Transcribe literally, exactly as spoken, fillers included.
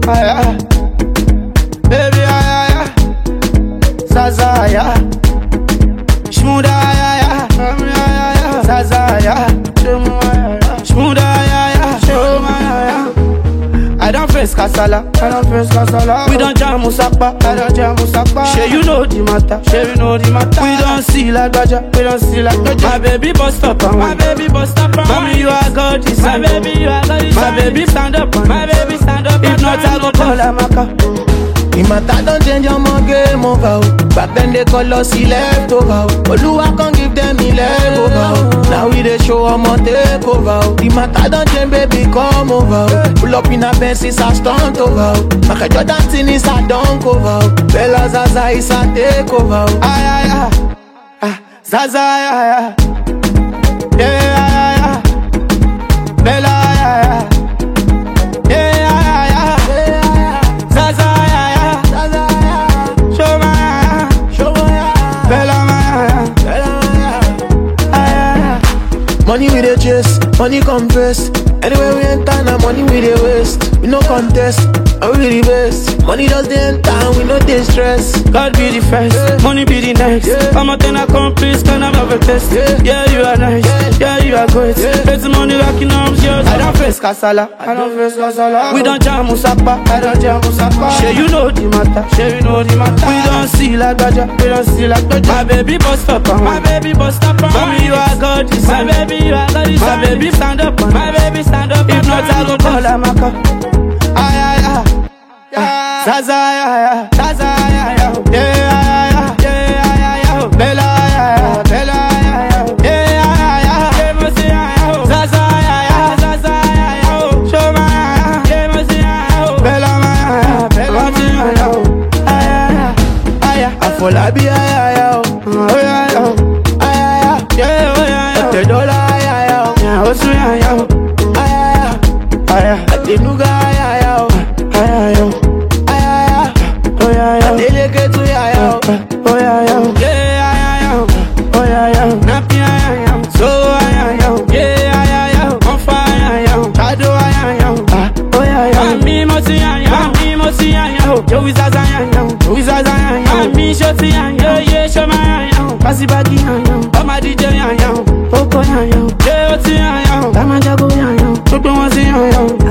aya. Baby, aya, Zaza, ya. Shmuda, aya, Zaza, ya. Shmuda, aya, aya. I don't face Kasala, I don't face Kasala. We don't jam Musapa, I don't jam Musapa. Sure you know the matter, sure you know the matter. We don't see like Baja, we don't see like Baja. My baby bust up on my baby bust up on mommy, you are God, this my baby, you are God, this my baby stand up on my baby stand up. If not, I go call Amaka. The matter don't change on my game over. Back then they call us he left over. Oluwa can't give them he left over. Now we they show them on take over. The matter don't change, baby, come over. Pull up in a Benz, it's a stunt over. Maka Jordan thing is a dunk over. Bella Zaza is a take over. Ay, ay, ay, ay, Zaza, ay, ay, yeah, ay, ay, Bella, ay, ay. Money we dey chase, money come first. Anywhere we enter, now money we dey waste. We no contest, and we the best. Money just dey enter, and we no dey stress. God be the first, yeah. Money be the next. Yeah. I'm a ten accomplice, can I have a test? Yeah, yeah you are nice, yeah, yeah you are great. Yeah. It's money rocking arms, yours. I don't face Kasala, I don't face Kasala. We don't jam Musapa, I don't jam Musapa. Sure you know the matter, sure you know the matter. We don't see like Baja, we don't see like Baja. My baby bust up on my baby bust up on mommy, you are God, this my baby, you are God, this my baby stand up on my baby stand up. If not, I go call Amaka. Ay, ay, ay, ay. Zaza, ay, ay, Zaza, ay, ay, yeah, ay, ay, yeah, ay, ay, Bella, ay, ay, Bella, ay, ay, yeah, ay, ay, yeah, Mosi, ay, Zaza, ay, ay, Zaza, ay, ay, Shoma, ay, yeah, Mosi, ay, Bella, ay, Bella, ay, ay, ay, ay, Afolabi, ay, ay, ay, oh, yeah, ay, ay, yeah, oh, yeah, the dollar, ay, ay, ay, yeah, Osu, ay, ay. Adenuga ya ya ay ay ay ay oh ya ya Adeleke tu ya ya oh ya ya yeah ay ay oh ya ya napi ay ay so ay ay yeah ay ay on fire ay ay Ado ay ay oh ya ya mi mo si ay ay mi mo si ay ay yo wizaza ay ay yo wizaza ay ay mi shoti ay ay yeah show my ay ay kasi bagi ay ay oh my D J ay ay oko ay ay yeah oti ay ay tamajago ay ay gbogbo wọn si ay ay